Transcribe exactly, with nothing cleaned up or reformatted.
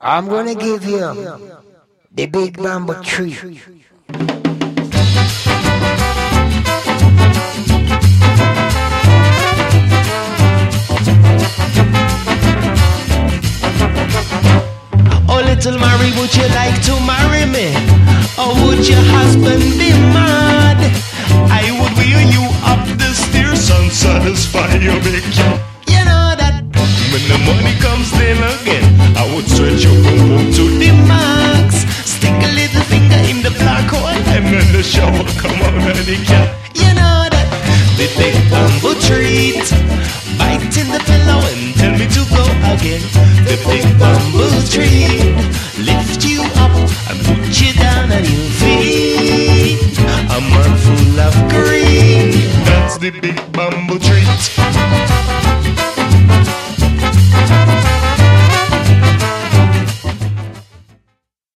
I'm gonna give him the big bamboo tree. Oh, little Mary, would you like to marry me? Or would your husband be mad? I would wheel you up the stairs and satisfy your big. You know that when the money comes in again, I would straight